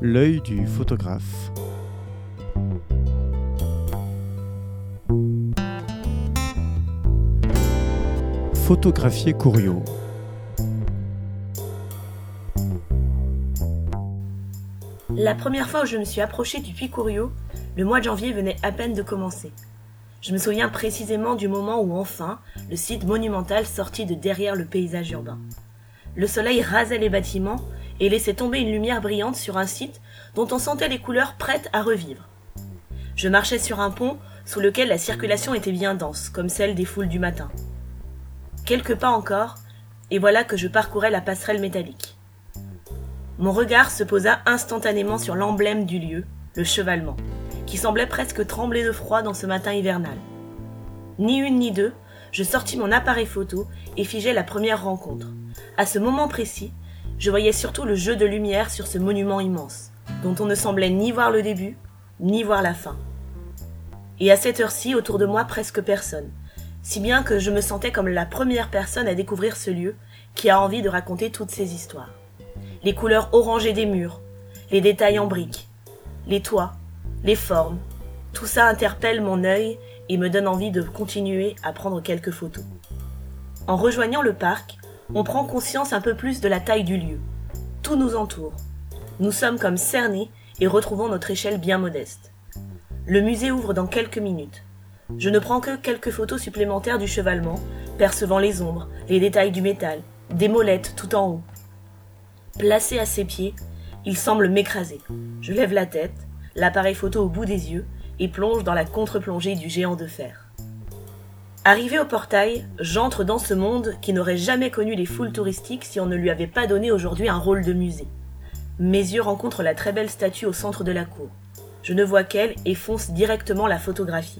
L'œil du photographe. Photographier Couriot. La première fois où je me suis approchée du puits Couriot, le mois de janvier venait à peine de commencer. Je me souviens précisément du moment où enfin, le site monumental sortit de derrière le paysage urbain. Le soleil rasait les bâtiments et laissait tomber une lumière brillante sur un site dont on sentait les couleurs prêtes à revivre. Je marchais sur un pont sous lequel la circulation était bien dense, comme celle des foules du matin. Quelques pas encore, et voilà que je parcourais la passerelle métallique. Mon regard se posa instantanément sur l'emblème du lieu, le chevalement, qui semblait presque trembler de froid dans ce matin hivernal. Ni une ni deux, je sortis mon appareil photo et figeai la première rencontre. À ce moment précis, je voyais surtout le jeu de lumière sur ce monument immense, dont on ne semblait ni voir le début, ni voir la fin. Et à cette heure-ci, autour de moi, presque personne, si bien que je me sentais comme la première personne à découvrir ce lieu qui a envie de raconter toutes ces histoires. Les couleurs orangées des murs, les détails en briques, les toits, les formes, tout ça interpelle mon œil et me donne envie de continuer à prendre quelques photos. En rejoignant le parc, on prend conscience un peu plus de la taille du lieu. Tout nous entoure. Nous sommes comme cernés et retrouvons notre échelle bien modeste. Le musée ouvre dans quelques minutes. Je ne prends que quelques photos supplémentaires du chevalement, percevant les ombres, les détails du métal, des molettes tout en haut. Placé à ses pieds, il semble m'écraser. Je lève la tête, l'appareil photo au bout des yeux, et plonge dans la contre-plongée du géant de fer. Arrivé au portail, j'entre dans ce monde qui n'aurait jamais connu les foules touristiques si on ne lui avait pas donné aujourd'hui un rôle de musée. Mes yeux rencontrent la très belle statue au centre de la cour. Je ne vois qu'elle et fonce directement la photographier.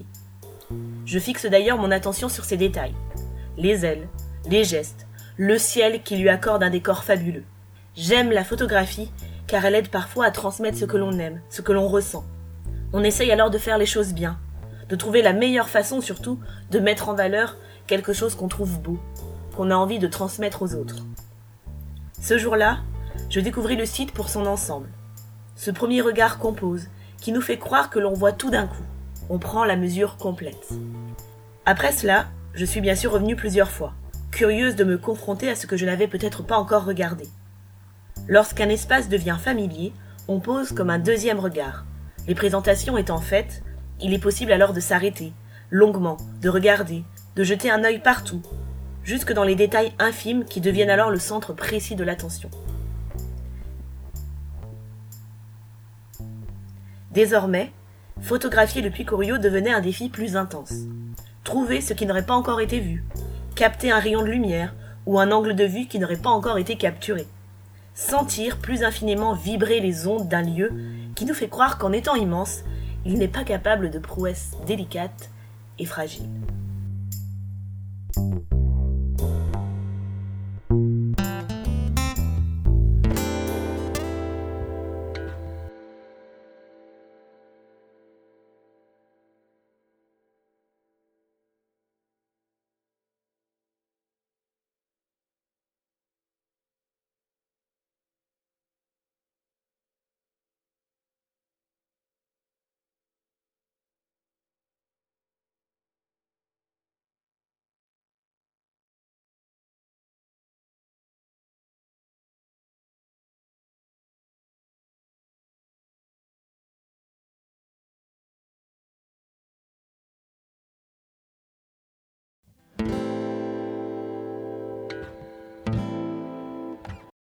Je fixe d'ailleurs mon attention sur ses détails. Les ailes, les gestes, le ciel qui lui accorde un décor fabuleux. J'aime la photographie car elle aide parfois à transmettre ce que l'on aime, ce que l'on ressent. On essaye alors de faire les choses bien, de trouver la meilleure façon surtout de mettre en valeur quelque chose qu'on trouve beau, qu'on a envie de transmettre aux autres. Ce jour-là, je découvris le site pour son ensemble. Ce premier regard compose, qui nous fait croire que l'on voit tout d'un coup. On prend la mesure complète. Après cela, je suis bien sûr revenue plusieurs fois, curieuse de me confronter à ce que je n'avais peut-être pas encore regardé. Lorsqu'un espace devient familier, on pose comme un deuxième regard. Les présentations étant faites, il est possible alors de s'arrêter, longuement, de regarder, de jeter un œil partout, jusque dans les détails infimes qui deviennent alors le centre précis de l'attention. Désormais, photographier le puits Couriot devenait un défi plus intense. Trouver ce qui n'aurait pas encore été vu, capter un rayon de lumière ou un angle de vue qui n'aurait pas encore été capturé. Sentir plus infiniment vibrer les ondes d'un lieu qui nous fait croire qu'en étant immense, il n'est pas capable de prouesses délicates et fragiles.